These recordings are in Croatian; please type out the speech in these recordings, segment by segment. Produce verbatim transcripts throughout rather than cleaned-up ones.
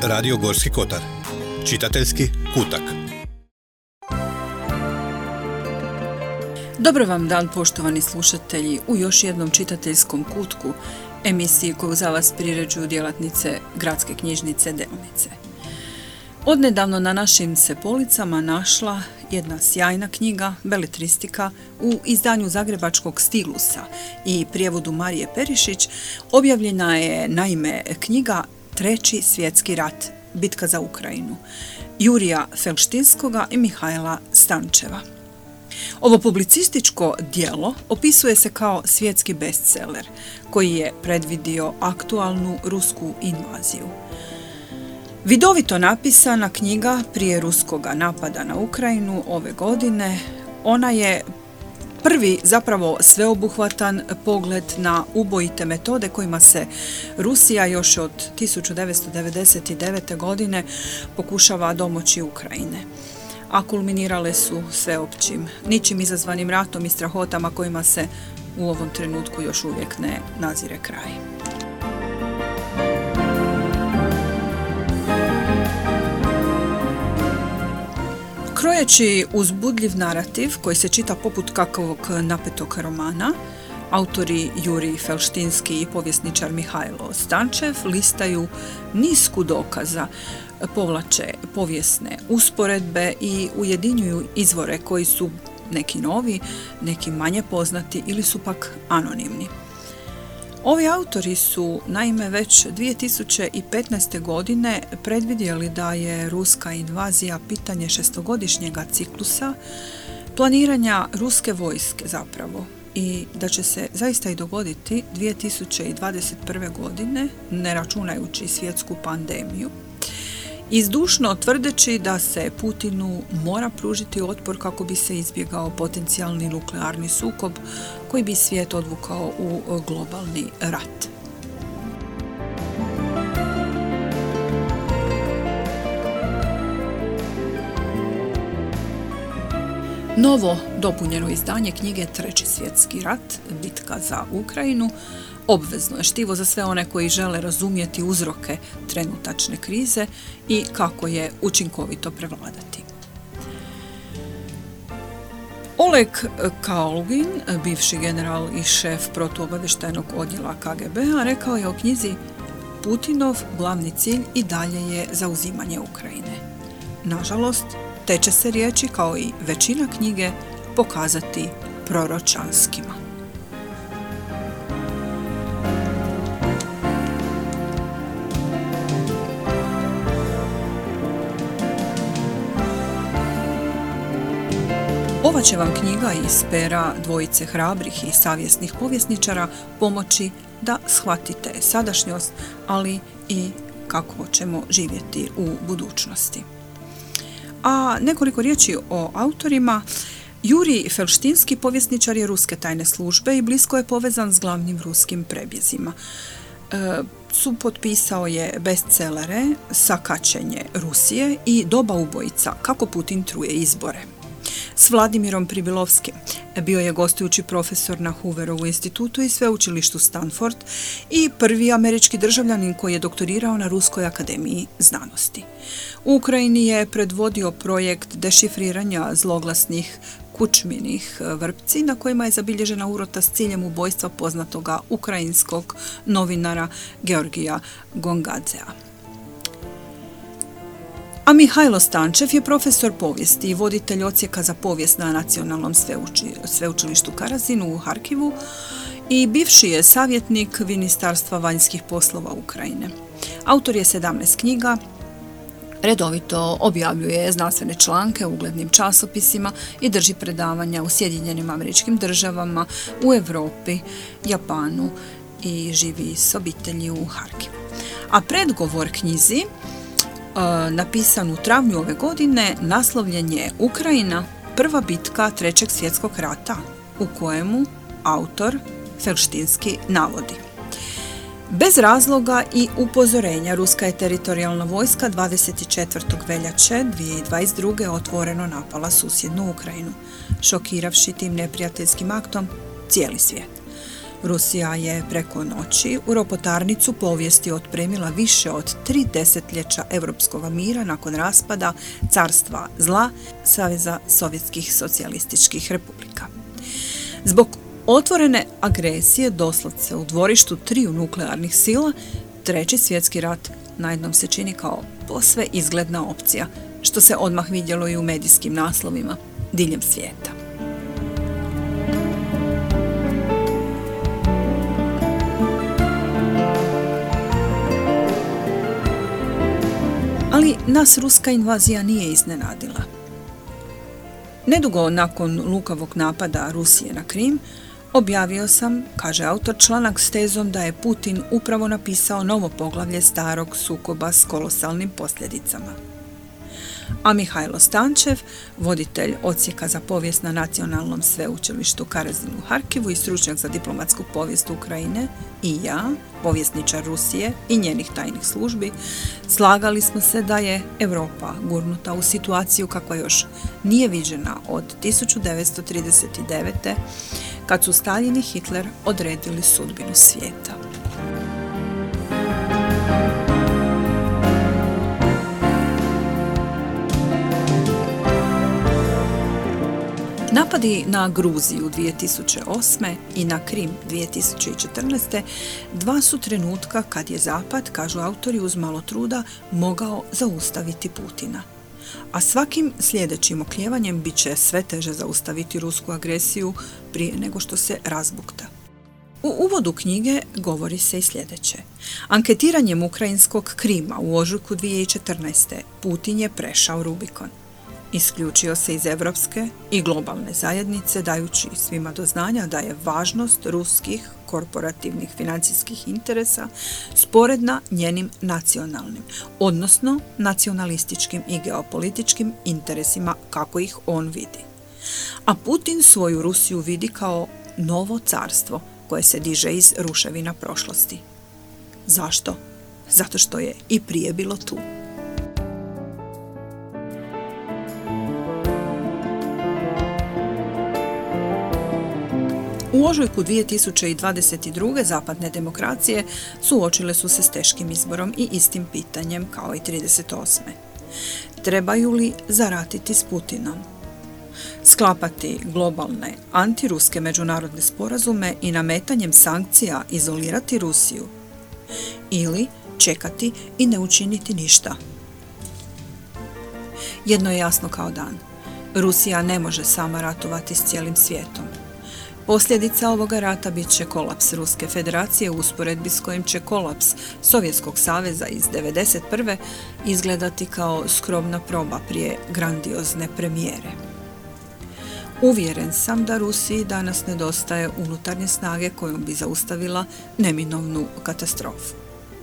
Radio Gorski kotar. Čitateljski kutak. Dobar vam dan, poštovani slušatelji, u još jednom čitateljskom kutku, emisiji koju za vas priređuju djelatnice Gradske knjižnice Delnice. Odnedavno na našim se policama našla jedna sjajna knjiga, beletristika, u izdanju zagrebačkog Stilusa i prijevodu Marije Perišić. Objavljena je naime knjiga Treći svjetski rat, bitka za Ukrajinu, Jurija Felštinskoga i Mihajla Stančeva. Ovo publicističko djelo opisuje se kao svjetski bestseller koji je predvidio aktualnu rusku invaziju. Vidovito napisana knjiga prije ruskoga napada na Ukrajinu ove godine, ona je prvi zapravo sveobuhvatan pogled na ubojite metode kojima se Rusija još od tisuću devetsto devedeset devete. godine pokušava domoći Ukrajine, a kulminirale su sveopćim, ničim izazvanim ratom i strahotama kojima se u ovom trenutku još uvijek ne nazire kraj. Krojeći uzbudljiv narativ koji se čita poput kakvog napetog romana, autori Jurij Felštinski i povjesničar Mihajlo Stančev listaju nisku dokaza, povlače povijesne usporedbe i ujedinjuju izvore koji su neki novi, neki manje poznati ili su pak anonimni. Ovi autori su naime već dvije tisuće petnaeste. godine predvidjeli da je ruska invazija pitanje šestogodišnjega ciklusa planiranja ruske vojske zapravo i da će se zaista i dogoditi dvije tisuće dvadeset prve. godine, ne računajući svjetsku pandemiju, izdušno tvrdeći da se Putinu mora pružiti otpor kako bi se izbjegao potencijalni nuklearni sukob koji bi svijet odvukao u globalni rat. Novo dopunjeno izdanje knjige Treći svjetski rat, bitka za Ukrajinu, obvezno je štivo za sve one koji žele razumjeti uzroke trenutačne krize i kako je učinkovito prevladati. Oleg Kalugin, bivši general i šef protuobavještajnog odjela K G B-a, rekao je o knjizi: Putinov glavni cilj i dalje je zauzimanje Ukrajine. Nažalost, te će se riječi, kao i većina knjige, pokazati proročanskima. Ova će vam knjiga iz pera dvojice hrabrih i savjesnih povjesničara pomoći da shvatite sadašnjost, ali i kako ćemo živjeti u budućnosti. A nekoliko riječi o autorima. Jurij Felštinski povjesničar je ruske tajne službe i blisko je povezan s glavnim ruskim prebjezima. E, supotpisao je bestsellere Sakaćenje Rusije i Doba ubojica, kako Putin truje izbore. S Vladimirom Pribilovskim bio je gostujući profesor na Hooverovu institutu i sveučilištu Stanford i prvi američki državljanin koji je doktorirao na Ruskoj akademiji znanosti. U Ukrajini je predvodio projekt dešifriranja zloglasnih Kučminih vrpci na kojima je zabilježena urota s ciljem ubojstva poznatoga ukrajinskog novinara Georgija Gongadzea. A Mihajlo Stančev je profesor povijesti i voditelj odsjeka za povijest na Nacionalnom sveuči, sveučilištu Karazinu u Harkivu i bivši je savjetnik Ministarstva vanjskih poslova Ukrajine. Autor je sedamnaest knjiga, redovito objavljuje znanstvene članke u uglednim časopisima i drži predavanja u Sjedinjenim Američkim Državama, u Europi, Japanu i živi s obitelji u Harkivu. A predgovor knjizi, napisan u travnju ove godine, naslovljen je Ukrajina, prva bitka Trećeg svjetskog rata, u kojemu autor Felštinski navodi: bez razloga i upozorenja ruska je teritorijalna vojska dvadeset četvrtog veljače dvije tisuće dvadeset druge. otvoreno napala susjednu Ukrajinu, šokiravši tim neprijateljskim aktom cijeli svijet. Rusija je preko noći u ropotarnicu povijesti otpremila više od tri desetljeća europskog mira nakon raspada carstva zla Saveza sovjetskih socijalističkih republika. Zbog otvorene agresije doslovce u dvorištu triju nuklearnih sila, Treći svjetski rat najednom se čini kao posve izgledna opcija, što se odmah vidjelo i u medijskim naslovima diljem svijeta. Ali nas ruska invazija nije iznenadila. Nedugo nakon lukavog napada Rusije na Krim, objavio sam, kaže autor, članak s tezom da je Putin upravo napisao novo poglavlje starog sukoba s kolosalnim posljedicama. A Mihajlo Stančev, voditelj odsjeka za povijest na Nacionalnom sveučilištu Karezin u Harkivu i stručnjak za diplomatsku povijest Ukrajine, i ja, povjesničar Rusije i njenih tajnih službi, slagali smo se da je Europa gurnuta u situaciju kakva još nije viđena od tisuću devetsto trideset devete. kad su Staljin i Hitler odredili sudbinu svijeta. Napadi na Gruziju dvije tisuće osme i na Krim dvije tisuće četrnaeste dva su trenutka kad je Zapad, kažu autori, uz malo truda mogao zaustaviti Putina. A svakim sljedećim okljevanjem bit će sve teže zaustaviti rusku agresiju prije nego što se razbukta. U uvodu knjige govori se i sljedeće. Anketiranjem ukrajinskog Krima u ožujku dvije tisuće četrnaeste. Putin je prešao Rubikon. Isključio se iz evropske i globalne zajednice, dajući svima do znanja da je važnost ruskih korporativnih financijskih interesa sporedna njenim nacionalnim, odnosno nacionalističkim i geopolitičkim interesima kako ih on vidi. A Putin svoju Rusiju vidi kao novo carstvo koje se diže iz ruševina prošlosti. Zašto? Zato što je i prije bilo tu. U ožujku dvije tisuće dvadeset druge. zapadne demokracije suočile su se s teškim izborom i istim pitanjem kao i trideset osme. Trebaju li zaratiti s Putinom? Sklapati globalne antiruske međunarodne sporazume i nametanjem sankcija izolirati Rusiju? Ili čekati i ne učiniti ništa? Jedno je jasno kao dan. Rusija ne može sama ratovati s cijelim svijetom. Posljedica ovoga rata bit će kolaps Ruske federacije u usporedbi s kojim će kolaps Sovjetskog saveza iz devedeset prve izgledati kao skromna proba prije grandiozne premijere. Uvjeren sam da Rusiji danas nedostaje unutarnje snage kojom bi zaustavila neminovnu katastrofu.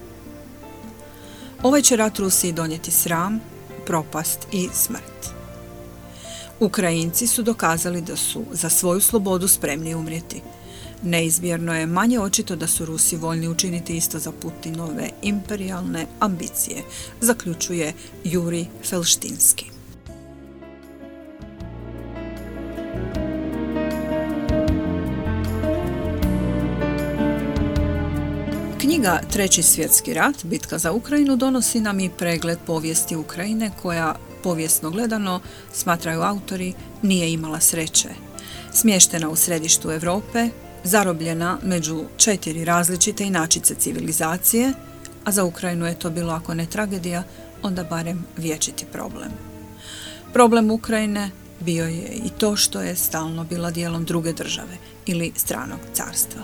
Ovaj će rat Rusiji donijeti sram, propast i smrt. Ukrajinci su dokazali da su za svoju slobodu spremni umrijeti. Neizmjerno je manje očito da su Rusi voljni učiniti isto za Putinove imperijalne ambicije, zaključuje Jurij Felštinski. Knjiga Treći svjetski rat, bitka za Ukrajinu, donosi nam i pregled povijesti Ukrajine koja, povijesno gledano, smatraju autori, nije imala sreće. Smještena u središtu Europe, zarobljena među četiri različite inačice civilizacije, a za Ukrajinu je to bilo ako ne tragedija, onda barem vječiti problem. Problem Ukrajine bio je i to što je stalno bila dijelom druge države ili stranog carstva.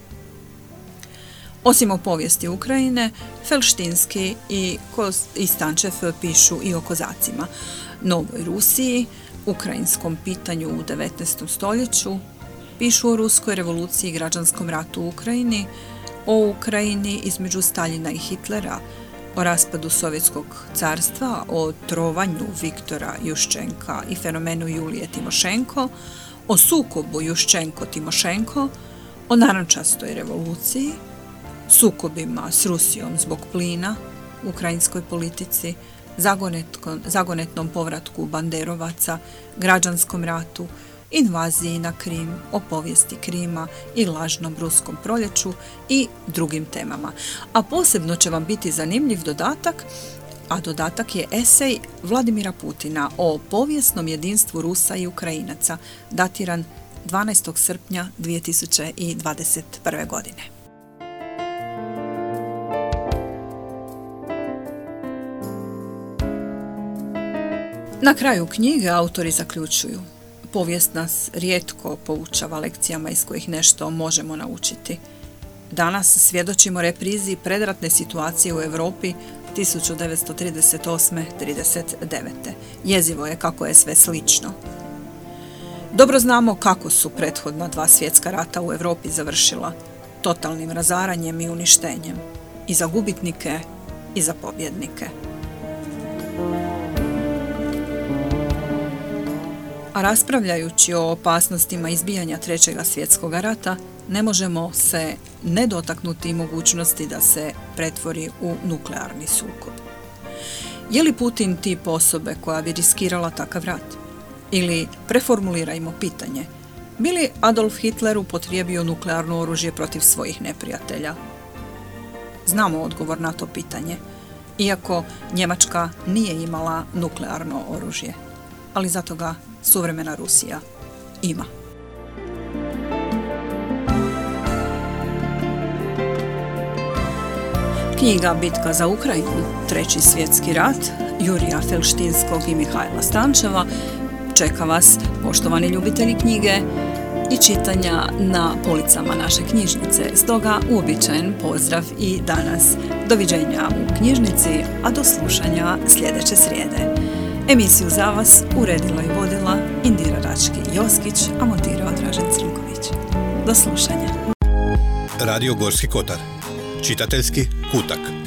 Osim o povijesti Ukrajine, Felštinski i, i Stančev pišu i o kozacima, Novoj Rusiji, ukrajinskom pitanju u devetnaestom stoljeću, pišu o ruskoj revoluciji i građanskom ratu u Ukrajini, o Ukrajini između Staljina i Hitlera, o raspadu Sovjetskog carstva, o trovanju Viktora Juščenka i fenomenu Julije Timošenko, o sukobu Juščenko-Timošenko, o narančastoj revoluciji, sukobima s Rusijom zbog plina, ukrajinskoj politici, zagonetnom povratku banderovaca, građanskom ratu invaziji na Krim, o povijesti Krima i lažnom ruskom proljeću i drugim temama. A posebno će vam biti zanimljiv dodatak, a dodatak je esej Vladimira Putina o povijesnom jedinstvu Rusa i Ukrajinaca, datiran dvanaestog srpnja dvije tisuće dvadeset prve. godine. Na kraju knjige autori zaključuju: povijest nas rijetko poučava lekcijama iz kojih nešto možemo naučiti. Danas svjedočimo reprizi predratne situacije u Europi tisuću devetsto trideset osme do trideset devete. Jezivo je kako je sve slično. Dobro znamo kako su prethodna dva svjetska rata u Europi završila, totalnim razaranjem i uništenjem, i za gubitnike i za pobjednike. A raspravljajući o opasnostima izbijanja trećega svjetskog rata, ne možemo se ne dotaknuti mogućnosti da se pretvori u nuklearni sukob. Je li Putin tip osobe koja bi riskirala takav rat? Ili preformulirajmo pitanje: bi li Adolf Hitler upotrijebio nuklearno oružje protiv svojih neprijatelja? Znamo odgovor na to pitanje, iako Njemačka nije imala nuklearno oružje, ali zato ga suvremena Rusija ima. Knjiga Bitka za Ukrajinu, Treći svjetski rat, Jurija Felštinskog i Mihajla Stančeva čeka vas, poštovani ljubitelji knjige i čitanja, na policama naše knjižnice. Stoga uobičajen pozdrav i danas. Doviđenja u knjižnici, a do slušanja sljedeće srijede. Emisiju za vas uredila i vodila Indira Rački-Joskić, a montirao Dražen Crnković. Do slušanja. Radio Gorski kotar. Čitateljski kutak.